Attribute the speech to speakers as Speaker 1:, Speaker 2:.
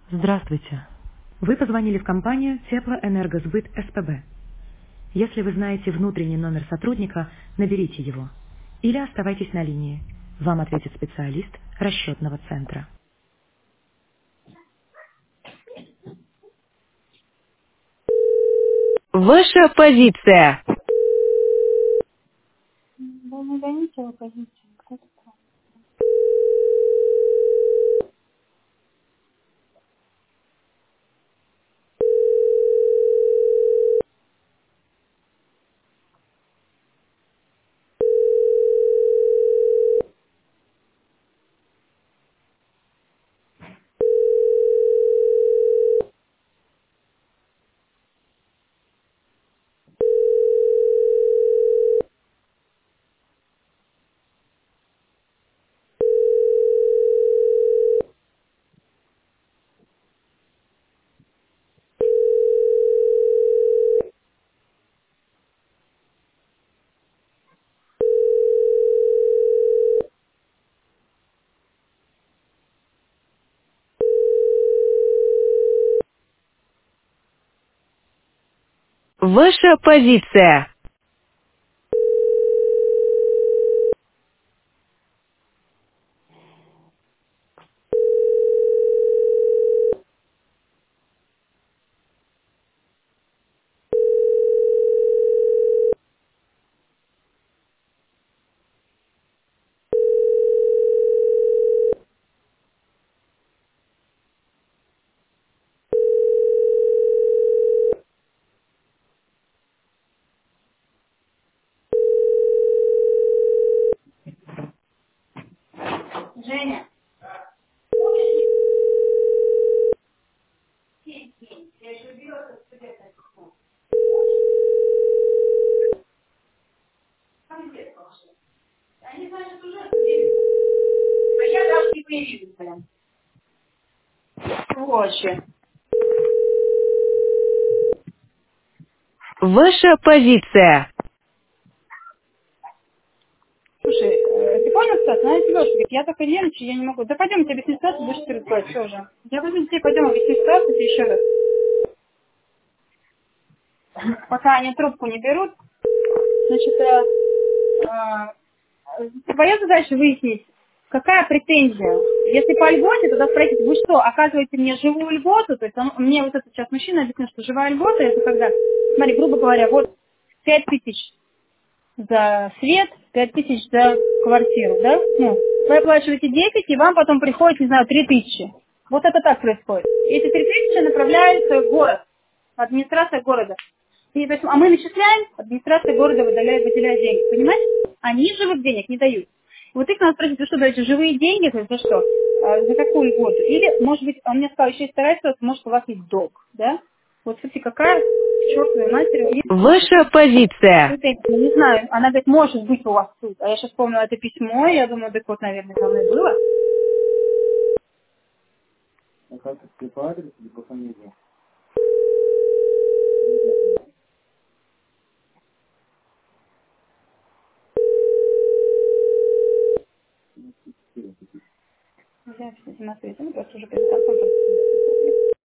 Speaker 1: Здравствуйте. Вы позвонили в компанию Теплоэнергосбыт СПБ. Если вы знаете внутренний номер сотрудника, наберите его. Или оставайтесь на линии. Вам ответит специалист расчетного центра. Ваша позиция.
Speaker 2: Да не гоните его позицию. Кто-то там.
Speaker 1: Ваша позиция.
Speaker 2: Женя, они, значит, уже сидели. А я даже не появилась, блин. Сволочи.
Speaker 1: Ваша позиция.
Speaker 2: Слушай, ты понял, Стас? Она тебе говорит, я только нервничаю, я не могу. Да пойдем, тебе объясню ситуацию, будешь перестроить, все уже. Я возьму детей, пойдем объясню ситуацию тебе еще раз. Пока они трубку не берут, значит, твоя задача выяснить, какая претензия. Если по льготе, тогда спросите, вы что, оказываете мне живую льготу? То есть мне вот этот сейчас мужчина объяснил, что живая льгота, это когда, смотри, грубо говоря, вот 5000 за свет, 5000 за квартиру, да? Ну, вы оплачиваете 10, и вам потом приходит, не знаю, 3000. Вот это так происходит. Эти 3000 направляются в город, администрация города. И, то есть, а мы начисляем, администрация города выделяет деньги, понимаете? Они живых денег не дают. Вот их надо спросить, вы что даете живые деньги, то есть за что? За какую льготу? Или, может быть, он мне сказал, еще есть вторая ситуация, может, у вас есть долг, да? Вот, смотрите, какая к чертовой матери
Speaker 1: Ваша позиция.
Speaker 2: претензия, не знаю. Она говорит, может быть у вас тут. А я сейчас вспомнила это письмо, и я думаю, так вот, наверное, со мной было. Я сейчас не смотрю, просто уже перед концом.